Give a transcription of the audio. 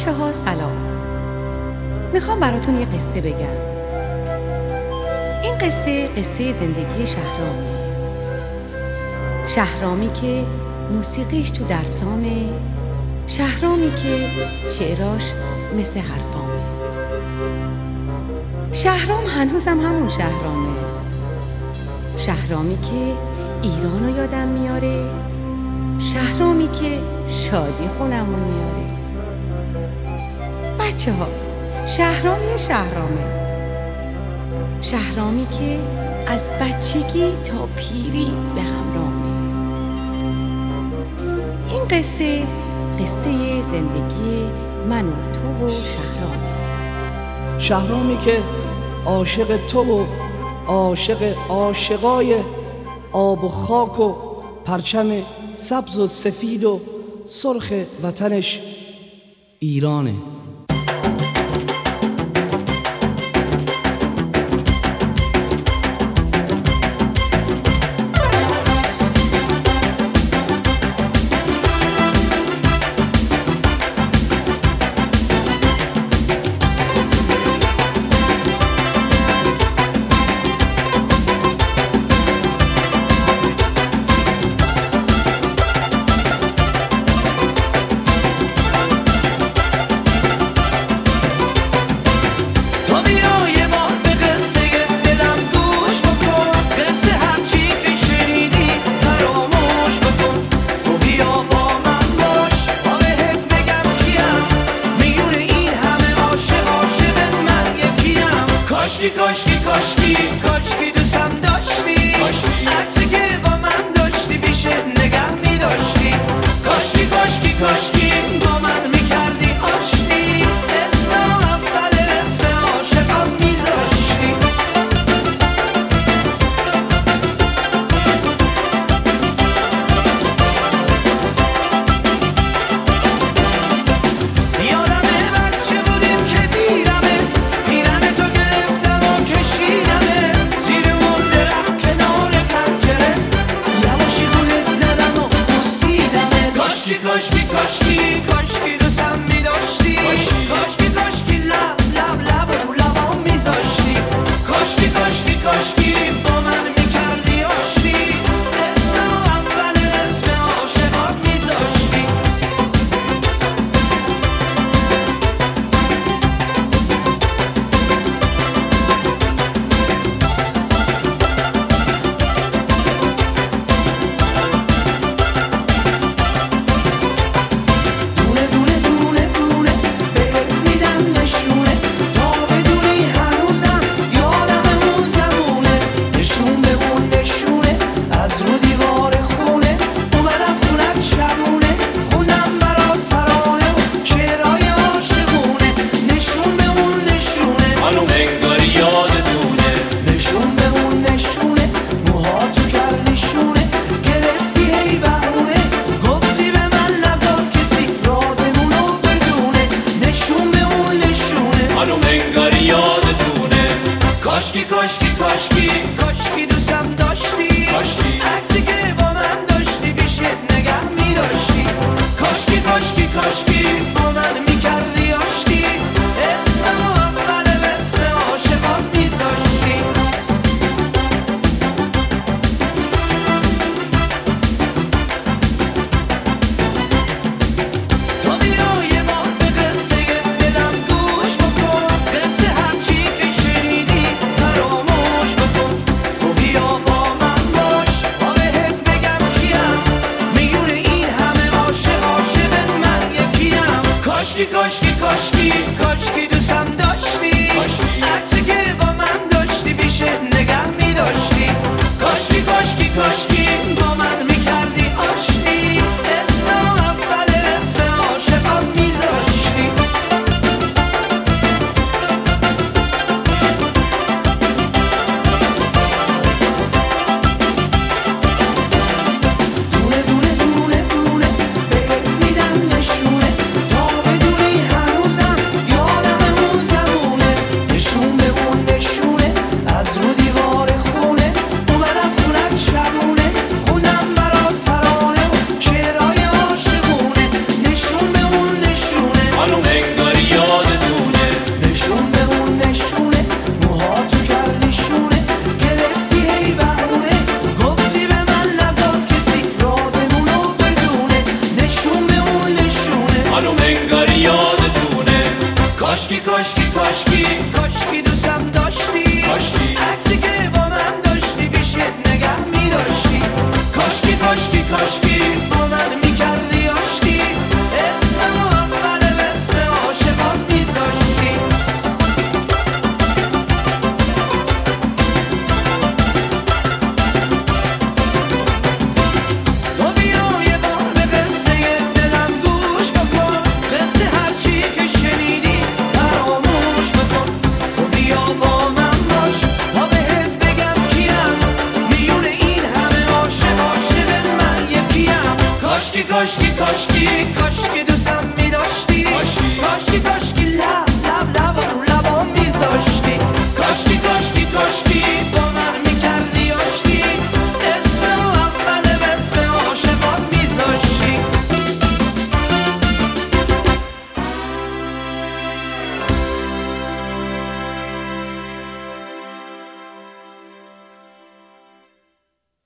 بچه‌ها سلام. میخوام براتون یه قصه بگم. این قصه زندگی شهرامه. شهرامی که موسیقیش تو درسامه، شهرامی که شعراش مثل حرفامه. شهرام هنوزم همون شهرامه. شهرامی که ایرانو یادم میاره، شهرامی که شادی خونمون میاره. بچه ها، شهرامی شهرامی که از بچگی تا پیری به همراهه. این قصه زندگی من و تو و شهرامه. شهرامی که عاشق تو و عاشق عاشقای آب و خاک و پرچم سبز و سفید و سرخ وطنش ایرانه. کاشکی دوستم داشتی، عکسی که با من داشتی پیش نگه می داشتی. کاشکی با من می کردی آشتی، اسم اول اسم عاشقم می زاشتی. یادمه بچه بودیم که دیدمه، پیرن تو گرفتم و کشیدمه زیر اون درخت کنار پنجره، یواشی گولت زدم و بوسیدمه. کاشکی دوستم می داشتی، کاشکی لب رو لبام می زاشتی. کاشکی با من می کردی آشتی، اسم اول اسم عاشقات می زاشتی. دونه بهت میدم نشونه، تا بدونی هنوزم یادم اون زمونه. نشونه از رو دیوار خونه، اومدم خونت شبونه، خوندم برات ترانه و شعرهای عاشقونه. نشون به اون نشونه، خانوم انگاری یادتونه. نشون به اون نشونه، موهاتو کردی شونه، گرفتی هی بهونه، گفتی به من نذار کسی رازمونو بدونه. نشون به اون نشونه، خانوم انگاری یادتونه. کاشکی دوستم داشتی، عکسی که با من داشتی پیش نگه می داشتی. کاشکی با من می کردی آشتی، اسم اول اسم عاشقات می زاشتی. تو بیای ما به قصه دلم گوش بکن، قصه هرچی که شنیدی فراموش بکن. تو بیا با من باش، تا بهت بگم کیم، میون این همه عاشق من یکیم. کاشکی دوستم داشت کاشکی کاشکی کاشکی کاشکی دوستم داشتی کاشکی عکسی که با من داشتی پیشت نگه می‌داشتی کاشکی کاشکی کاشکی با من می‌کردی آشتی اسممو اول به اسم عاشقات می‌ذاشتی تو بیا یه بار به قصه دلم گوش بکن قصه هرچی که شنیدی فراموش بکن تو بیا با من باش تا بهت بگم کیم میون این همه عاشق عاشقت من یکیم کاشکی کاشکی کاشکی کاشکی